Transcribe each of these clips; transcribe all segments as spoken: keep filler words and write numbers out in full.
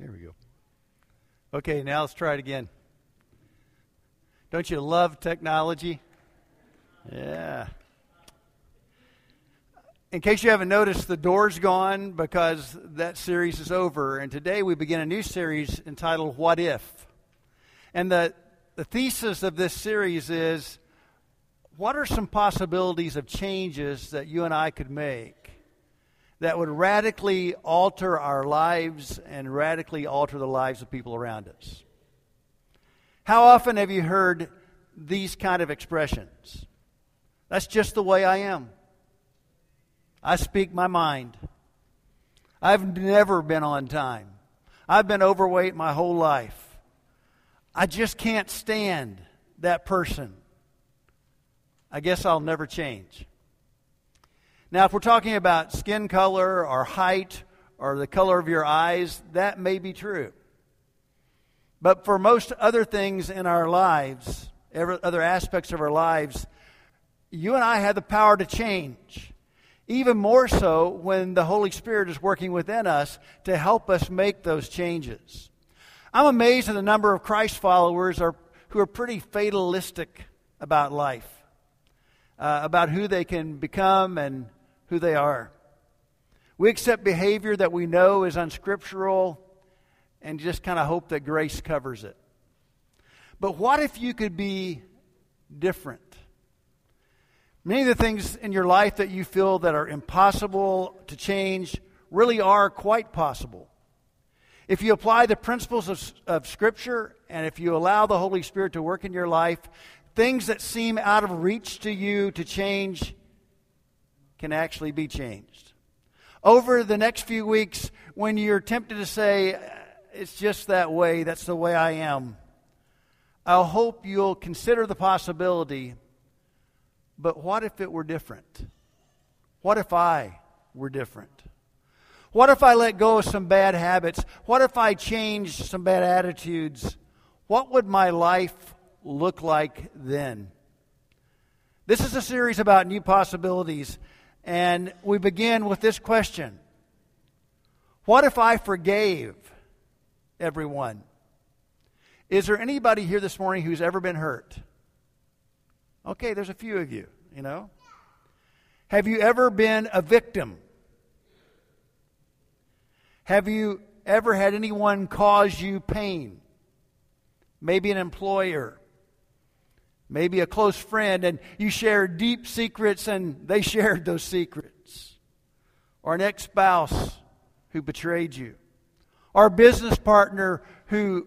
There we go. Okay, now let's try it again. Don't you love technology? Yeah. In case you haven't noticed, the door's gone because that series is over. And today we begin a new series entitled What If? And the, the thesis of this series is, what are some possibilities of changes that you and I could make that would radically alter our lives and radically alter the lives of people around us? How often have you heard these kind of expressions? That's just the way I am. I speak my mind. I've never been on time. I've been overweight my whole life. I just can't stand that person. I guess I'll never change. Now, if we're talking about skin color or height or the color of your eyes, that may be true. But for most other things in our lives, other aspects of our lives, you and I have the power to change. Even more so when the Holy Spirit is working within us to help us make those changes. I'm amazed at the number of Christ followers are, who are pretty fatalistic about life, uh, about who they can become and who they are. We accept behavior that we know is unscriptural and just kind of hope that grace covers it. But what if you could be different? Many of the things in your life that you feel that are impossible to change really are quite possible. If you apply the principles of, of Scripture and if you allow the Holy Spirit to work in your life, things that seem out of reach to you to change can actually be changed. Over the next few weeks, when you're tempted to say, it's just that way, that's the way I am, I hope you'll consider the possibility, but what if it were different? What if I were different? What if I let go of some bad habits? What if I changed some bad attitudes? What would my life look like then? This is a series about new possibilities, and we begin with this question. What if I forgave everyone? Is there anybody here this morning who's ever been hurt? Okay, there's a few of you, you know. Have you ever been a victim? Have you ever had anyone cause you pain? Maybe an employer, maybe a close friend, and you shared deep secrets and they shared those secrets. Or an ex-spouse who betrayed you. Or a business partner who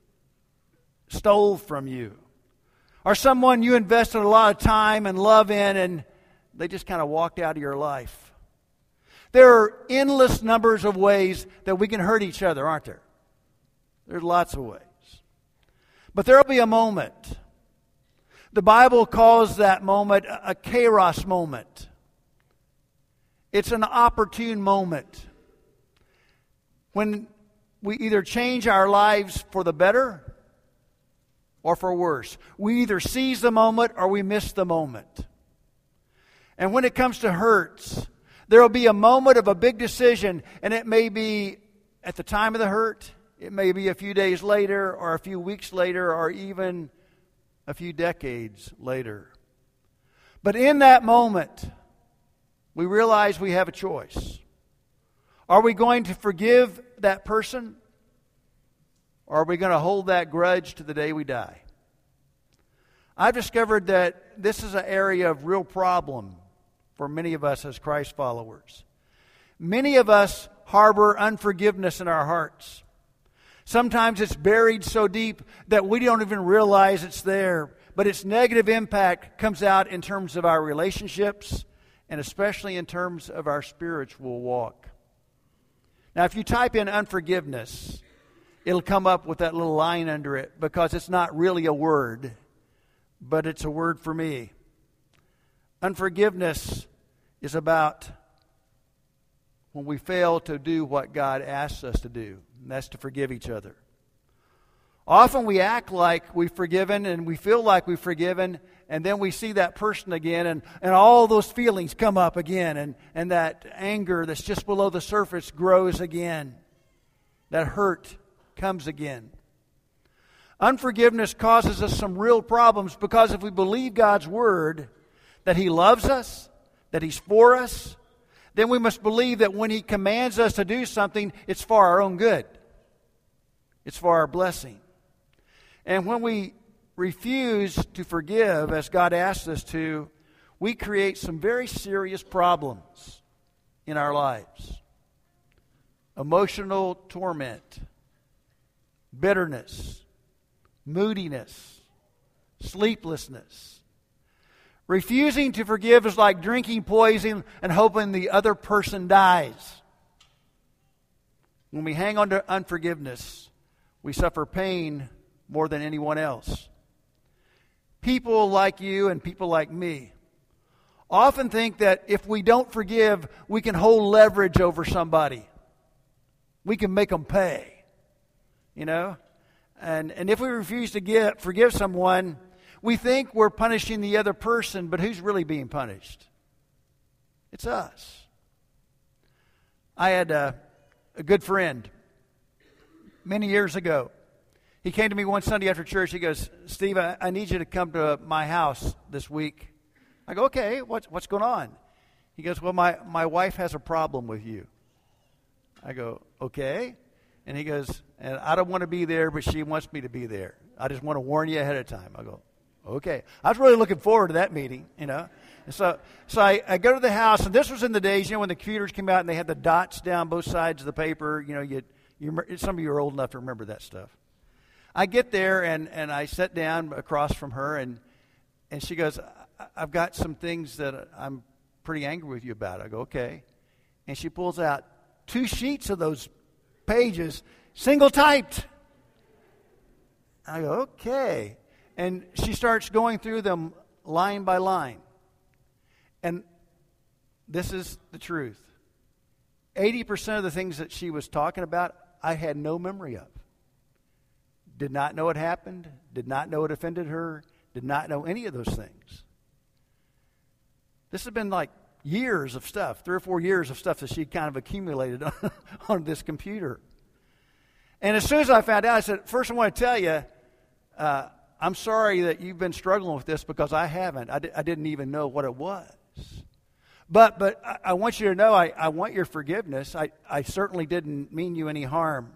stole from you. Or someone you invested a lot of time and love in and they just kind of walked out of your life. There are endless numbers of ways that we can hurt each other, aren't there? There's lots of ways. But there will be a moment. The Bible calls that moment a kairos moment. It's an opportune moment when we either change our lives for the better or for worse. We either seize the moment or we miss the moment. And when it comes to hurts, there will be a moment of a big decision, and it may be at the time of the hurt, it may be a few days later, or a few weeks later, or even a few decades later. But in that moment, we realize we have a choice. Are we going to forgive that person? Or are we going to hold that grudge to the day we die? I've discovered that this is an area of real problem for many of us as Christ followers. Many of us harbor unforgiveness in our hearts. Sometimes it's buried so deep that we don't even realize it's there, but its negative impact comes out in terms of our relationships and especially in terms of our spiritual walk. Now, if you type in unforgiveness, it'll come up with that little line under it because it's not really a word, but it's a word for me. Unforgiveness is about when we fail to do what God asks us to do, and that's to forgive each other. Often we act like we've forgiven and we feel like we've forgiven, and then we see that person again, and, and all those feelings come up again, and, and that anger that's just below the surface grows again. That hurt comes again. Unforgiveness causes us some real problems because if we believe God's word, that He loves us, that He's for us, then we must believe that when He commands us to do something, it's for our own good. It's for our blessing. And when we refuse to forgive as God asks us to, we create some very serious problems in our lives. Emotional torment, bitterness, moodiness, sleeplessness. Refusing to forgive is like drinking poison and hoping the other person dies. When we hang on to unforgiveness, we suffer pain more than anyone else. People like you and people like me often think that if we don't forgive, we can hold leverage over somebody. We can make them pay. You know? And and if we refuse to give, forgive someone, we think we're punishing the other person, but who's really being punished? It's us. I had a, a good friend many years ago. He came to me one Sunday after church. He goes, Steve, I, I need you to come to my house this week. I go, okay, what's, what's going on? He goes, well, my, my wife has a problem with you. I go, okay. And he goes, and I don't want to be there, but she wants me to be there. I just want to warn you ahead of time. I go, okay. I was really looking forward to that meeting, you know. And so so I, I go to the house, and this was in the days, you know, when the computers came out and they had the dots down both sides of the paper. You know, you you some of you are old enough to remember that stuff. I get there, and, and I sit down across from her, and and she goes, I've got some things that I'm pretty angry with you about. I go, okay. And she pulls out two sheets of those pages, single typed. I go, okay. And she starts going through them line by line. And this is the truth. eighty percent of the things that she was talking about, I had no memory of. Did not know it happened, did not know it offended her, did not know any of those things. This has been like years of stuff, three or four years of stuff that she kind of accumulated on, on this computer. And as soon as I found out, I said, first I want to tell you, uh, I'm sorry that you've been struggling with this because I haven't. I, di- I didn't even know what it was. But but I, I want you to know I, I want your forgiveness. I, I certainly didn't mean you any harm.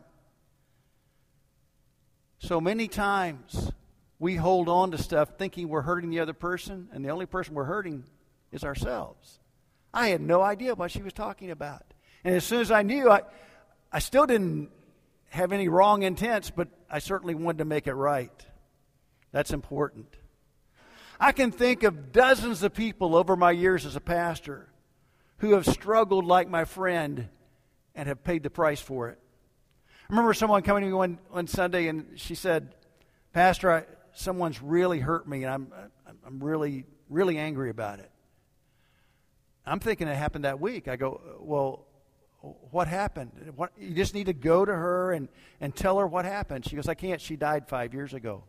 So many times we hold on to stuff thinking we're hurting the other person, and the only person we're hurting is ourselves. I had no idea what she was talking about. And as soon as I knew, I, I still didn't have any wrong intents, but I certainly wanted to make it right. That's important. I can think of dozens of people over my years as a pastor who have struggled like my friend and have paid the price for it. I remember someone coming to me one, one Sunday and she said, Pastor, I, someone's really hurt me and I'm, I'm really, really angry about it. I'm thinking it happened that week. I go, well, what happened? What, you just need to go to her and, and tell her what happened. She goes, I can't. She died five years ago.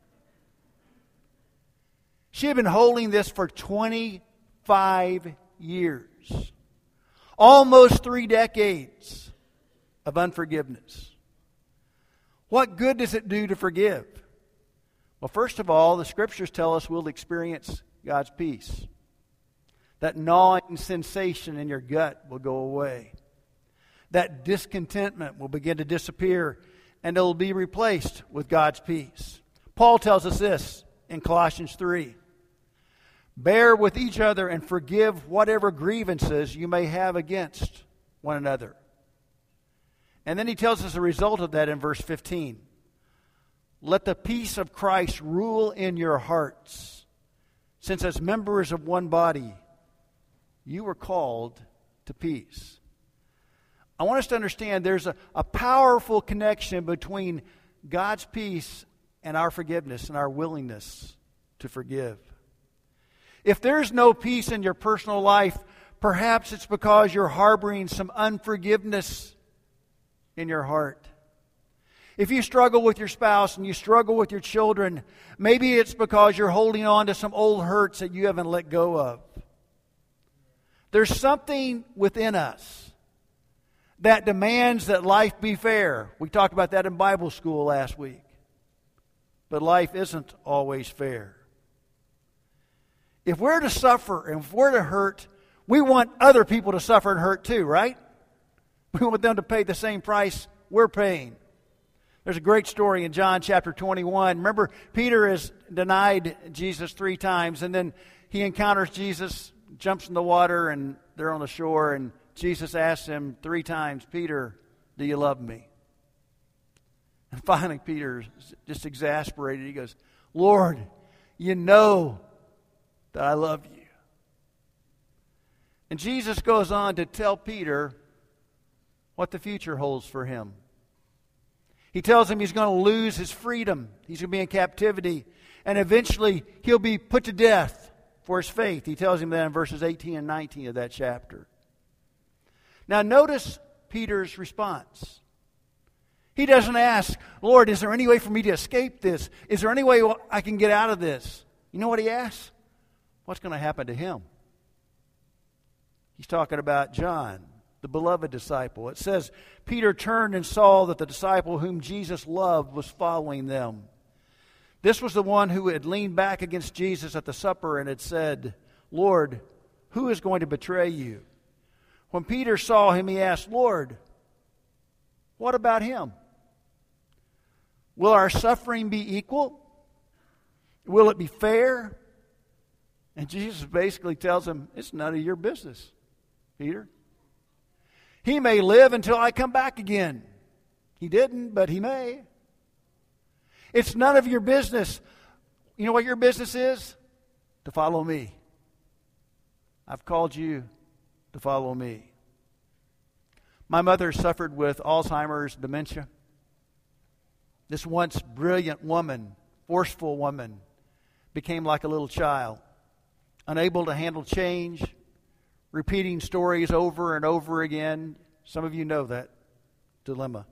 She had been holding this for twenty-five years. Almost three decades of unforgiveness. What good does it do to forgive? Well, first of all, the Scriptures tell us we'll experience God's peace. That gnawing sensation in your gut will go away. That discontentment will begin to disappear, and it will be replaced with God's peace. Paul tells us this in Colossians three. Bear with each other and forgive whatever grievances you may have against one another. And then he tells us the result of that in verse fifteen. Let the peace of Christ rule in your hearts, since as members of one body, you were called to peace. I want us to understand there's a, a powerful connection between God's peace and our forgiveness and our willingness to forgive. If there's no peace in your personal life, perhaps it's because you're harboring some unforgiveness in your heart. If you struggle with your spouse and you struggle with your children, maybe it's because you're holding on to some old hurts that you haven't let go of. There's something within us that demands that life be fair. We talked about that in Bible school last week. But life isn't always fair. If we're to suffer and if we're to hurt, we want other people to suffer and hurt too, right? We want them to pay the same price we're paying. There's a great story in John chapter twenty-one. Remember, Peter has denied Jesus three times, and then he encounters Jesus, jumps in the water, and they're on the shore, and Jesus asks him three times, Peter, do you love me? And finally, Peter, just exasperated, he goes, Lord, you know that I love you. And Jesus goes on to tell Peter what the future holds for him. He tells him he's going to lose his freedom. He's going to be in captivity. And eventually, he'll be put to death for his faith. He tells him that in verses eighteen and nineteen of that chapter. Now, notice Peter's response. He doesn't ask, Lord, is there any way for me to escape this? Is there any way I can get out of this? You know what he asks? What's going to happen to him? He's talking about John, the beloved disciple. It says, Peter turned and saw that the disciple whom Jesus loved was following them. This was the one who had leaned back against Jesus at the supper and had said, Lord, who is going to betray you? When Peter saw him, he asked, Lord, what about him? Will our suffering be equal? Will it be fair? And Jesus basically tells him, it's none of your business, Peter. He may live until I come back again. He didn't, but he may. It's none of your business. You know what your business is? To follow me. I've called you to follow me. My mother suffered with Alzheimer's, dementia. This once brilliant woman, forceful woman, became like a little child, unable to handle change, repeating stories over and over again. Some of you know that dilemma.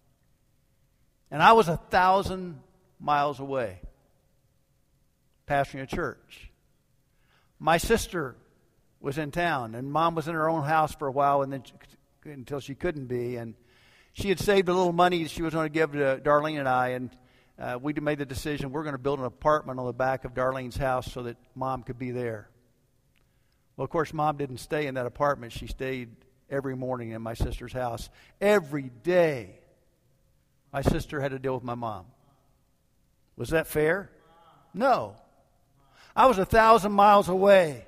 And I was a thousand miles away, pastoring a church. My sister was in town, and Mom was in her own house for a while, and then until she couldn't be. And she had saved a little money she was going to give to Darlene and I, and uh, we made the decision we're going to build an apartment on the back of Darlene's house so that Mom could be there. Well, of course, Mom didn't stay in that apartment. She stayed every morning in my sister's house. Every day, my sister had to deal with my mom. Was that fair? No. I was a thousand miles away.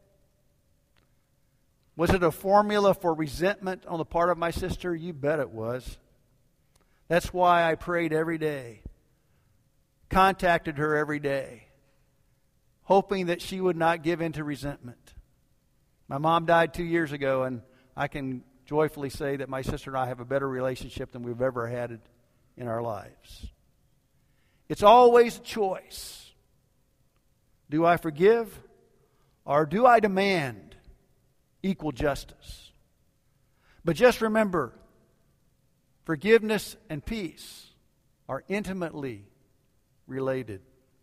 Was it a formula for resentment on the part of my sister? You bet it was. That's why I prayed every day, contacted her every day, hoping that she would not give in to resentment. My mom died two years ago, and I can joyfully say that my sister and I have a better relationship than we've ever had in our lives. It's always a choice. Do I forgive, or do I demand equal justice? But just remember, forgiveness and peace are intimately related.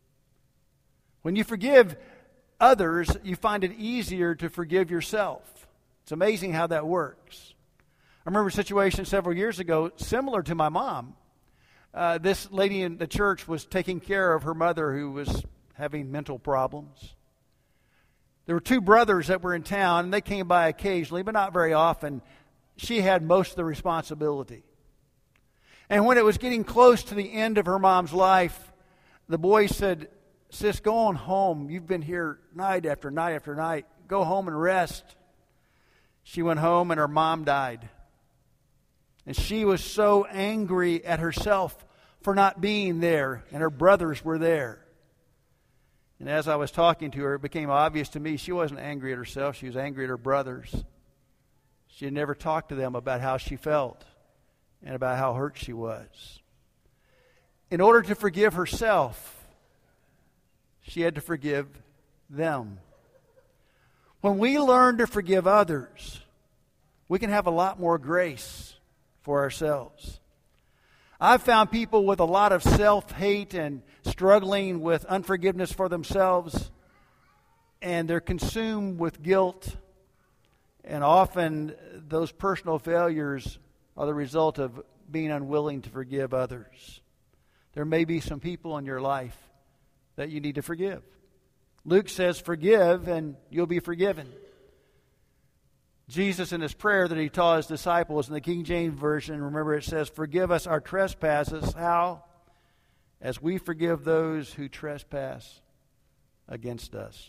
When you forgive others, you find it easier to forgive yourself. It's amazing how that works. I remember a situation several years ago similar to my mom. Uh, this lady in the church was taking care of her mother who was having mental problems. There were two brothers that were in town, and they came by occasionally, but not very often. She had most of the responsibility. And when it was getting close to the end of her mom's life, the boy said, Sis, go on home. You've been here night after night after night. Go home and rest. She went home, and her mom died. And she was so angry at herself for not being there, and her brothers were there. And as I was talking to her, it became obvious to me she wasn't angry at herself. She was angry at her brothers. She had never talked to them about how she felt and about how hurt she was. In order to forgive herself, she had to forgive them. When we learn to forgive others, we can have a lot more grace for ourselves. I've found people with a lot of self-hate and struggling with unforgiveness for themselves, and they're consumed with guilt, and often those personal failures are the result of being unwilling to forgive others. There may be some people in your life that you need to forgive. Luke says, forgive and you'll be forgiven. Jesus, in his prayer that he taught his disciples in the King James Version, remember it says, forgive us our trespasses. How? As we forgive those who trespass against us.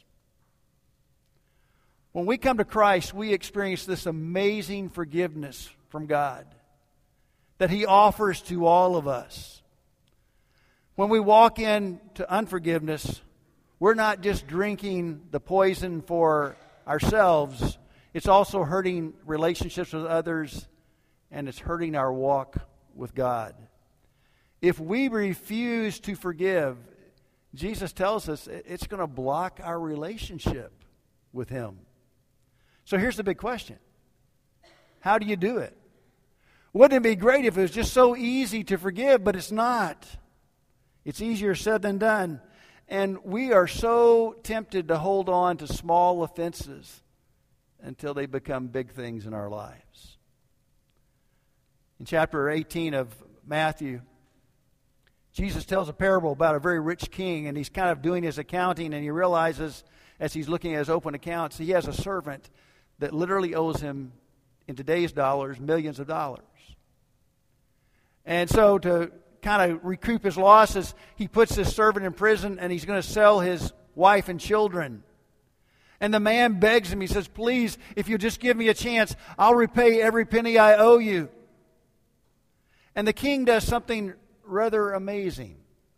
When we come to Christ, we experience this amazing forgiveness from God that he offers to all of us. When we walk into unforgiveness, we're not just drinking the poison for ourselves. It's also hurting relationships with others, and it's hurting our walk with God. If we refuse to forgive, Jesus tells us it's going to block our relationship with him. So here's the big question. How do you do it? Wouldn't it be great if it was just so easy to forgive, but it's not. It's easier said than done. And we are so tempted to hold on to small offenses until they become big things in our lives. In chapter eighteen of Matthew, Jesus tells a parable about a very rich king, and he's kind of doing his accounting, and he realizes as he's looking at his open accounts, he has a servant that literally owes him, in today's dollars, millions of dollars. And so to kind of recoup his losses, he puts this servant in prison, and he's going to sell his wife and children. And the man begs him, he says, please, if you just give me a chance, I'll repay every penny I owe you. And the king does something rather amazing.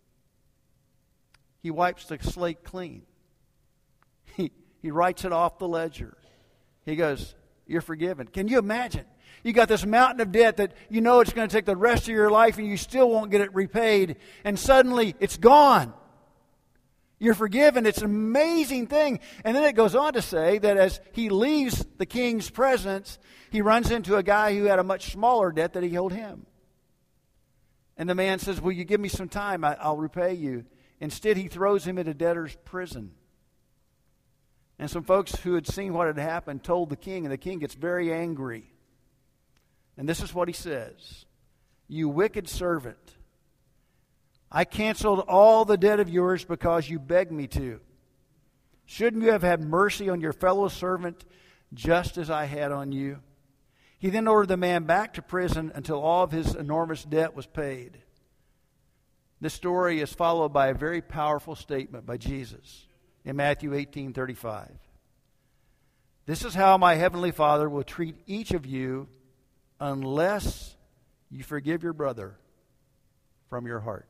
He wipes the slate clean. He, he writes it off the ledger. He goes, you're forgiven. Can you imagine? You got this mountain of debt that you know it's going to take the rest of your life and you still won't get it repaid. And suddenly it's gone. You're forgiven. It's an amazing thing. And then it goes on to say that as he leaves the king's presence, he runs into a guy who had a much smaller debt that he owed him. And the man says, will you give me some time? I, I'll repay you. Instead, he throws him into debtor's prison. And some folks who had seen what had happened told the king, and the king gets very angry. And this is what he says. You wicked servant, I canceled all the debt of yours because you begged me to. Shouldn't you have had mercy on your fellow servant just as I had on you? He then ordered the man back to prison until all of his enormous debt was paid. This story is followed by a very powerful statement by Jesus in Matthew eighteen thirty-five. This is how my heavenly Father will treat each of you unless you forgive your brother from your heart.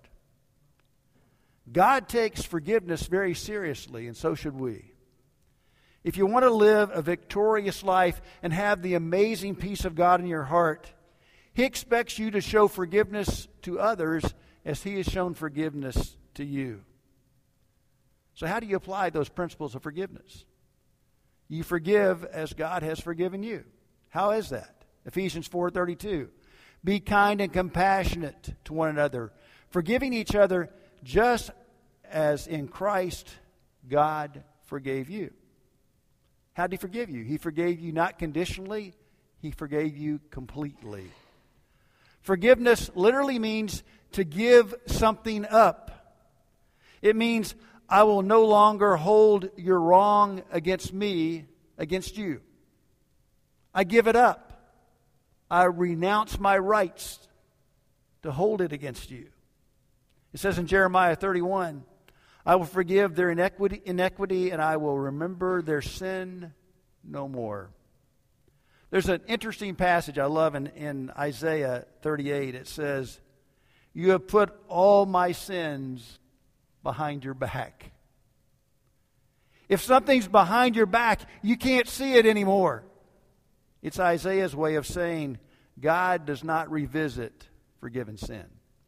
God takes forgiveness very seriously, and so should we. If you want to live a victorious life and have the amazing peace of God in your heart, he expects you to show forgiveness to others as he has shown forgiveness to you. So how do you apply those principles of forgiveness? You forgive as God has forgiven you. How is that? Ephesians four thirty-two. Be kind and compassionate to one another, forgiving each other just as in Christ God forgave you. How did he forgive you? He forgave you not conditionally, he forgave you completely. Forgiveness literally means to give something up. It means I will no longer hold your wrong against me, against you. I give it up. I renounce my rights to hold it against you. It says in Jeremiah thirty-one, I will forgive their inequity, inequity and I will remember their sin no more. There's an interesting passage I love in, in Isaiah thirty-eight. It says, you have put all my sins behind your back. If something's behind your back, you can't see it anymore. It's Isaiah's way of saying God does not revisit forgiven sin.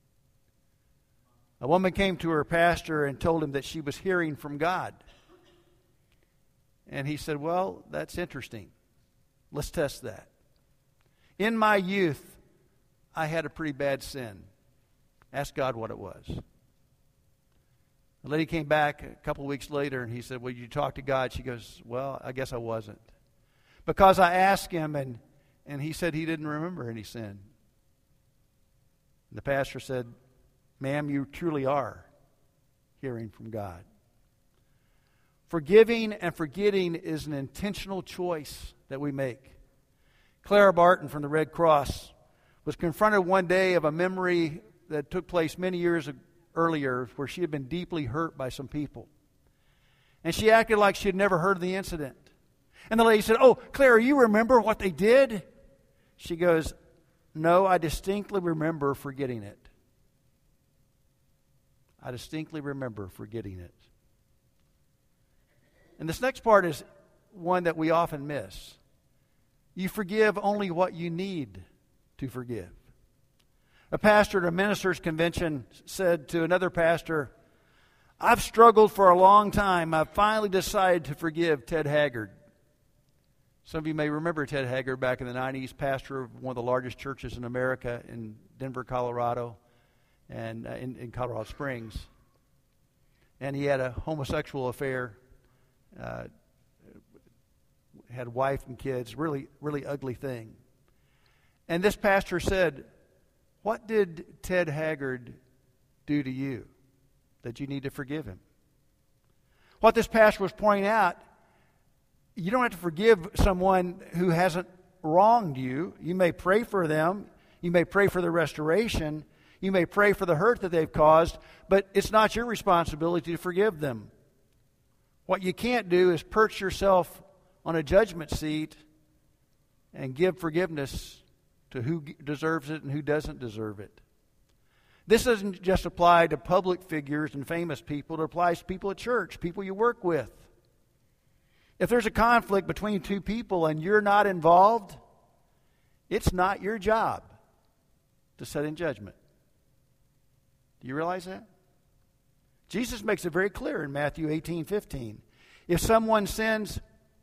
A woman came to her pastor and told him that she was hearing from God. And he said, well, that's interesting. Let's test that. In my youth, I had a pretty bad sin. Ask God what it was. The lady came back a couple of weeks later and he said, well, you talk to God? She goes, well, I guess I wasn't. Because I asked him and, and he said he didn't remember any sin. And the pastor said, "Ma'am, you truly are hearing from God." Forgiving and forgetting is an intentional choice that we make. Clara Barton from the Red Cross was confronted one day of a memory that took place many years earlier where she had been deeply hurt by some people. And she acted like she had never heard of the incident. And the lady said, "Oh, Clara, you remember what they did?" She goes, "No, I distinctly remember forgetting it. I distinctly remember forgetting it." And this next part is one that we often miss. You forgive only what you need to forgive. A pastor at a ministers' convention said to another pastor, "I've struggled for a long time. I've finally decided to forgive Ted Haggard." Some of you may remember Ted Haggard back in the nineties, pastor of one of the largest churches in America in Denver, Colorado, and uh, in, in Colorado Springs. And he had a homosexual affair, uh, had a wife and kids, really, really ugly thing. And this pastor said, "What did Ted Haggard do to you that you need to forgive him?" What this pastor was pointing out, you don't have to forgive someone who hasn't wronged you. You may pray for them. You may pray for the restoration. You may pray for the hurt that they've caused, but it's not your responsibility to forgive them. What you can't do is perch yourself on a judgment seat and give forgiveness to who deserves it and who doesn't deserve it. This doesn't just apply to public figures and famous people. It applies to people at church, people you work with. If there's a conflict between two people and you're not involved, it's not your job to set in judgment. Do you realize that? Jesus makes it very clear in Matthew eighteen fifteen. If someone sins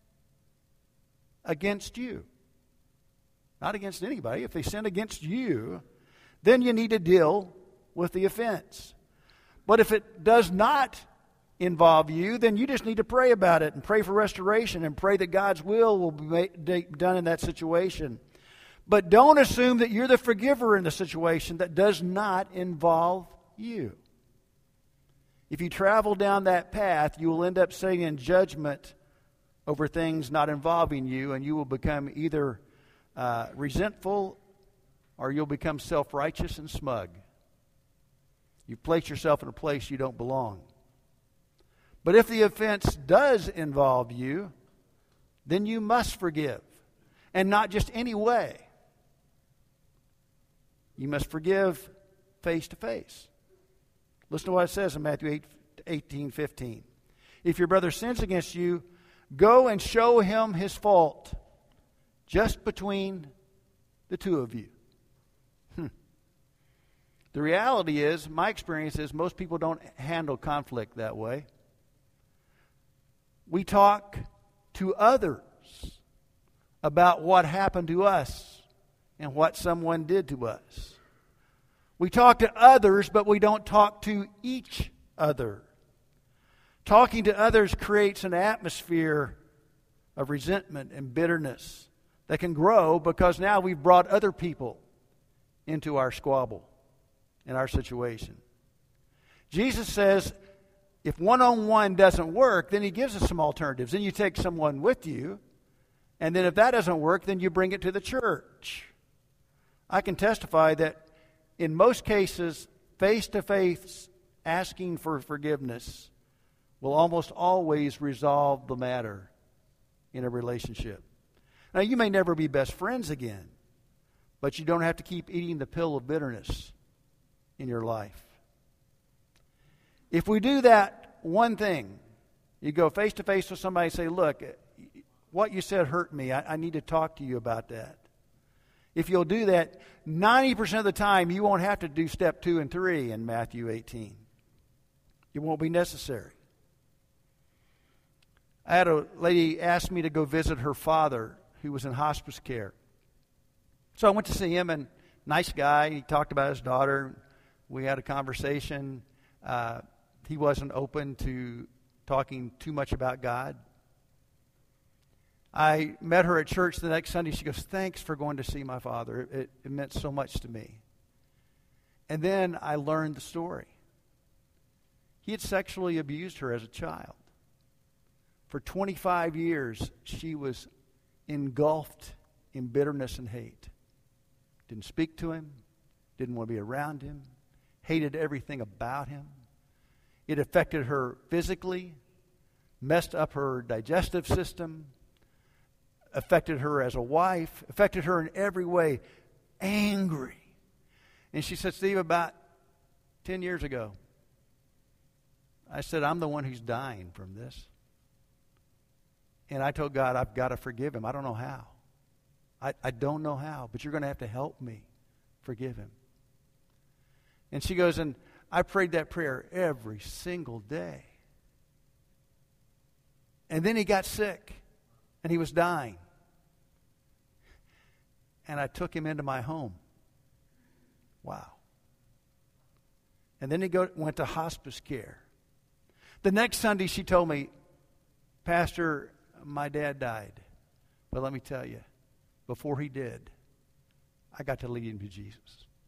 against you, not against anybody, if they sin against you, then you need to deal with the offense. But if it does not involve you, then you just need to pray about it and pray for restoration and pray that God's will will be done in that situation. But don't assume that you're the forgiver in the situation that does not involve you. If you travel down that path, you will end up sitting in judgment over things not involving you, and you will become either uh, resentful or you'll become self-righteous and smug. You've placed yourself in a place you don't belong. But if the offense does involve you, then you must forgive. And not just any way. You must forgive face to face. Listen to what it says in Matthew eighteen fifteen. If your brother sins against you, go and show him his fault, just between the two of you. Hmm. The reality is, my experience is, most people don't handle conflict that way. We talk to others about what happened to us and what someone did to us. We talk to others, but we don't talk to each other. Talking to others creates an atmosphere of resentment and bitterness that can grow because now we've brought other people into our squabble, in our situation. Jesus says, if one-on-one doesn't work, then he gives us some alternatives. Then you take someone with you, and then if that doesn't work, then you bring it to the church. I can testify that in most cases, face-to-face asking for forgiveness will almost always resolve the matter in a relationship. Now, you may never be best friends again, but you don't have to keep eating the pill of bitterness in your life. If we do that one thing, you go face-to-face with somebody and say, look, what you said hurt me. I, I need to talk to you about that. If you'll do that, ninety percent of the time, you won't have to do step two and three in Matthew eighteen. It won't be necessary. I had a lady ask me to go visit her father who was in hospice care. So I went to see him, and nice guy. He talked about his daughter. We had a conversation. Uh, he wasn't open to talking too much about God. I met her at church the next Sunday. She goes, thanks for going to see my father. It, it meant so much to me. And then I learned the story. He had sexually abused her as a child. For twenty-five years, she was engulfed in bitterness and hate. Didn't speak to him, didn't want to be around him, hated everything about him. It affected her physically, messed up her digestive system, affected her as a wife, affected her in every way. Angry. And she said, Steve, about ten years ago, I said, I'm the one who's dying from this. And I told God, I've got to forgive him. I don't know how. I, I don't know how, but you're going to have to help me forgive him. And she goes, and I prayed that prayer every single day. And then he got sick, and he was dying. And I took him into my home. Wow. And then he go, went to hospice care. The next Sunday, she told me, Pastor, my dad died. But let me tell you, before he did, I got to lead him to Jesus.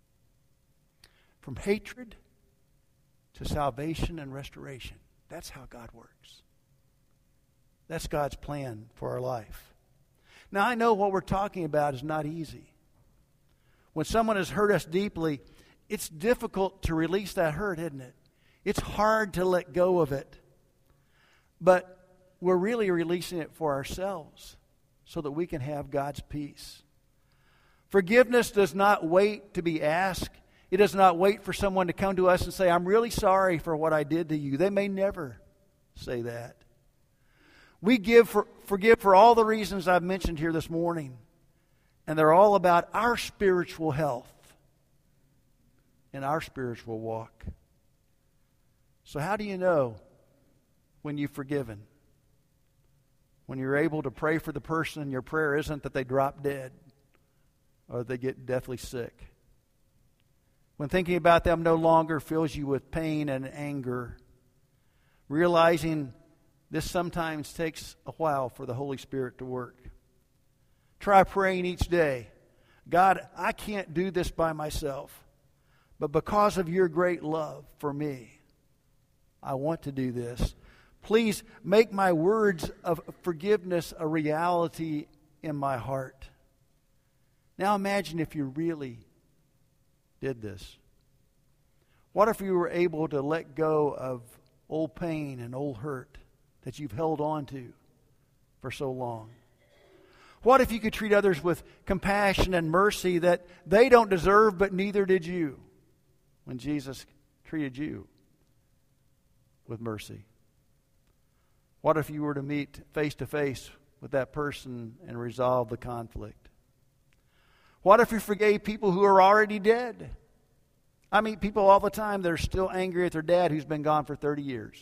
From hatred to salvation and restoration. That's how God works. That's God's plan for our life. Now, I know what we're talking about is not easy. When someone has hurt us deeply, it's difficult to release that hurt, isn't it? It's hard to let go of it. But we're really releasing it for ourselves so that we can have God's peace. Forgiveness does not wait to be asked. It does not wait for someone to come to us and say, I'm really sorry for what I did to you. They may never say that. We give for, forgive for all the reasons I've mentioned here this morning. And they're all about our spiritual health and our spiritual walk. So how do you know when you've forgiven? When you're able to pray for the person and your prayer isn't that they drop dead or they get deathly sick. When thinking about them no longer fills you with pain and anger. Realizing this sometimes takes a while for the Holy Spirit to work. Try praying each day. God, I can't do this by myself. But because of your great love for me, I want to do this. Please make my words of forgiveness a reality in my heart. Now imagine if you really did this. What if you were able to let go of old pain and old hurt that you've held on to for so long? What if you could treat others with compassion and mercy that they don't deserve, but neither did you when Jesus treated you with mercy? What if you were to meet face to face with that person and resolve the conflict? What if you forgave people who are already dead? I meet people all the time that are still angry at their dad who's been gone for thirty years.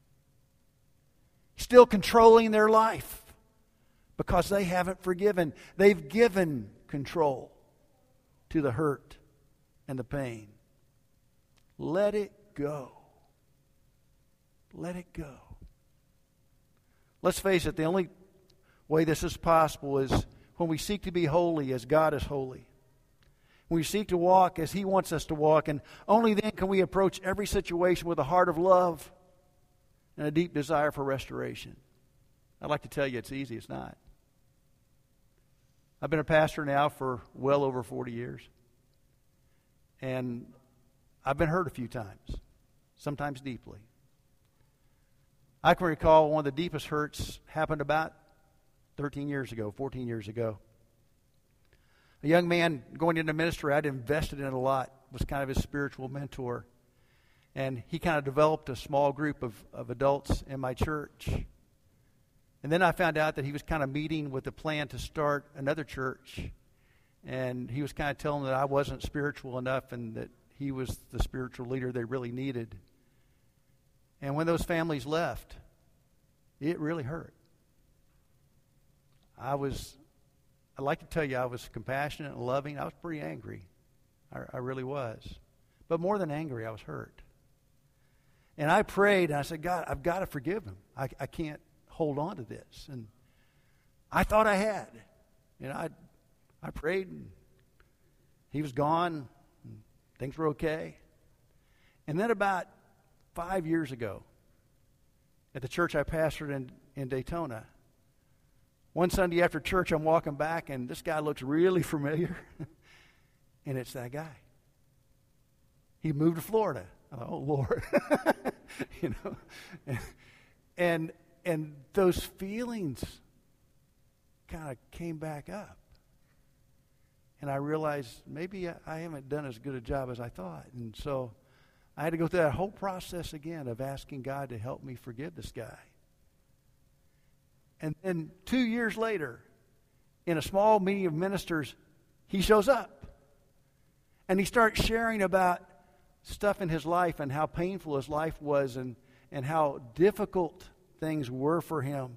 Still controlling their life because they haven't forgiven. They've given control to the hurt and the pain. Let it go. Let it go. Let's face it, the only way this is possible is when we seek to be holy as God is holy. When we seek to walk as He wants us to walk, and only then can we approach every situation with a heart of love and a deep desire for restoration. I'd like to tell you it's easy. It's not. I've been a pastor now for well over forty years. And I've been hurt a few times, sometimes deeply. I can recall one of the deepest hurts happened about thirteen years ago, fourteen years ago. A young man going into ministry I'd invested in a lot, was kind of his spiritual mentor. And he kind of developed a small group of, of adults in my church. And then I found out that he was kind of meeting with a plan to start another church. And he was kind of telling them that I wasn't spiritual enough and that he was the spiritual leader they really needed. And when those families left, it really hurt. I was, I'd like to tell you I was compassionate and loving. I was pretty angry. I, I really was. But more than angry, I was hurt. And I prayed, and I said, God, I've got to forgive him. I, I can't hold on to this. And I thought I had. And I I prayed, and he was gone. And Things were okay. And then about five years ago, at the church I pastored in, in Daytona, one Sunday after church, I'm walking back, and this guy looks really familiar. And it's that guy. He moved to Florida. I thought, oh, Lord. you know, and, and and those feelings kind of came back up. And I realized maybe I, I haven't done as good a job as I thought. And so I had to go through that whole process again of asking God to help me forgive this guy. And then two years later, in a small meeting of ministers, he shows up. And he starts sharing about stuff in his life and how painful his life was and, and how difficult things were for him.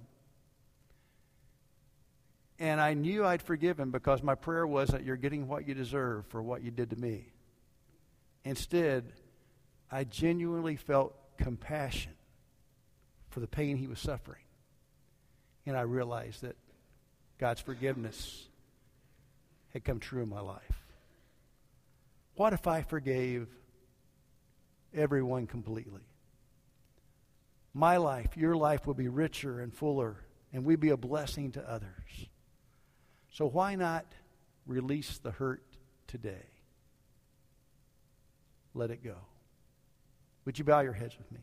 And I knew I'd forgive him because my prayer was that you're getting what you deserve for what you did to me. Instead, I genuinely felt compassion for the pain he was suffering. And I realized that God's forgiveness had come true in my life. What if I forgave everyone completely? My life, your life will be richer and fuller, and we'd be a blessing to others. So why not release the hurt today? Let it go. Would you bow your heads with me?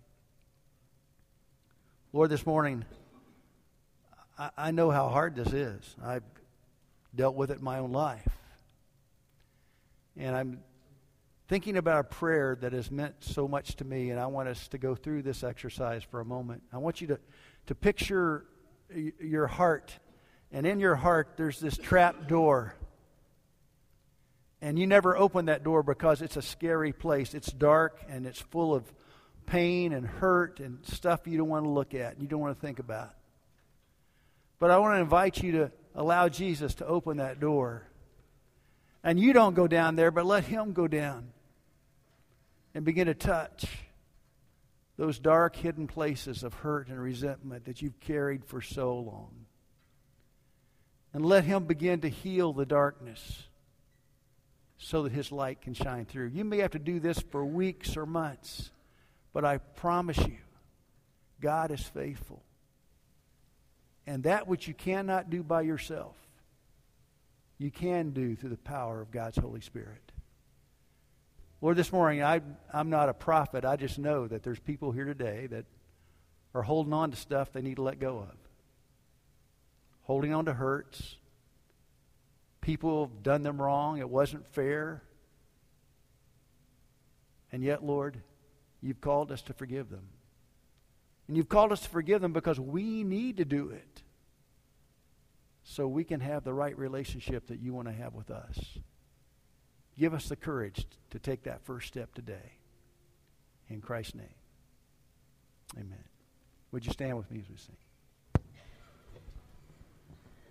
Lord, this morning, I, I know how hard this is. I've dealt with it in my own life. And I'm thinking about a prayer that has meant so much to me, and I want us to go through this exercise for a moment. I want you to, to picture y- your heart, and in your heart there's this trap door. And you never open that door because it's a scary place. It's dark, and it's full of pain and hurt and stuff you don't want to look at, you don't want to think about. But I want to invite you to allow Jesus to open that door. And you don't go down there, but let him go down and begin to touch those dark, hidden places of hurt and resentment that you've carried for so long. And let him begin to heal the darkness so that his light can shine through. You may have to do this for weeks or months, but I promise you, God is faithful. And that which you cannot do by yourself, you can do through the power of God's Holy Spirit. Lord, this morning, I, I'm not a prophet. I just know that there's people here today that are holding on to stuff they need to let go of. Holding on to hurts. People have done them wrong. It wasn't fair. And yet, Lord, you've called us to forgive them. And you've called us to forgive them because we need to do it so we can have the right relationship that you want to have with us. Give us the courage to take that first step today. In Christ's name, amen. Would you stand with me as we sing?